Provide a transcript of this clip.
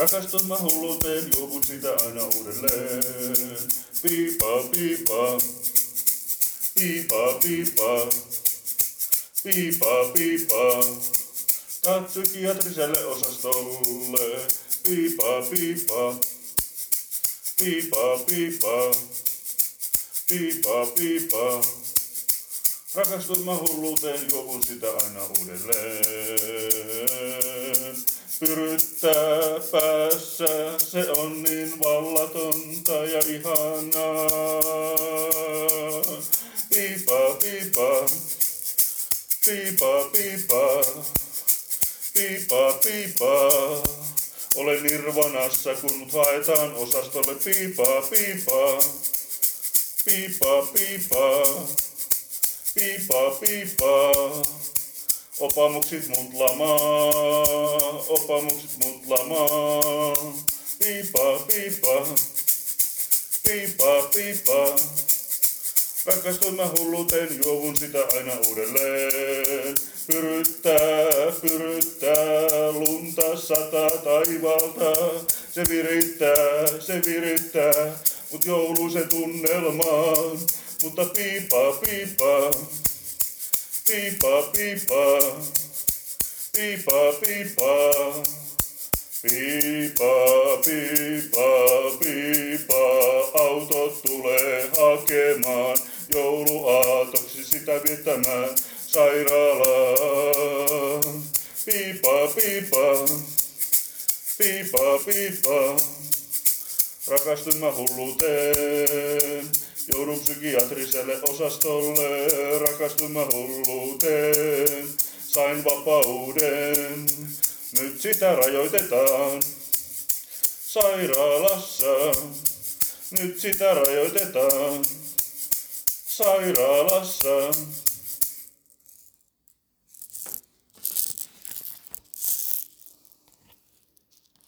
Rakastun mä hulluuteen, juovun sitä aina uudelleen. Piipa, piipa, piipa, piipa, piipa, piipa. Katso psykiatriselle osastolle. Piipa, piipa, piipa, piipa, piipa, piipa. Rakastun mä hulluuteen, juovun sitä aina uudelleen. Pyryttää päässä, se on niin vallatonta ja ihanaa. Piipa, piipa, piipa, piipa, piipa, piipa. Olen nirvanassa, kun mut haetaan osastolle. Piipa, piipa, piipa, piipa, piipa, piipa. Opamuksit mut lamaa, opamuksit mut lamaa. Piipa, piipa, piipa, piipa. Rakastuin mä hulluuteen, juovun sitä aina uudelleen. Pyryttää, pyryttää, lunta sataa taivaalta. Se virittää, mut jouluisen tunnelmaan. Mutta piipa, piipa, piipa, piipa, piipa, piipa, piipa, piipa, piipa. Autot tulee hakemaan, jouluaatoksi sitä viettämään sairaalaan. Piipa, piipa, piipa, piipa. Rakastun mä hulluuteen, joudun psykiatriselle osastolle. Rakastun mä hulluuteen, sain vapauden, nyt sitä rajoitetaan. Sairaalassa, nyt sitä rajoitetaan. Sairaalassa.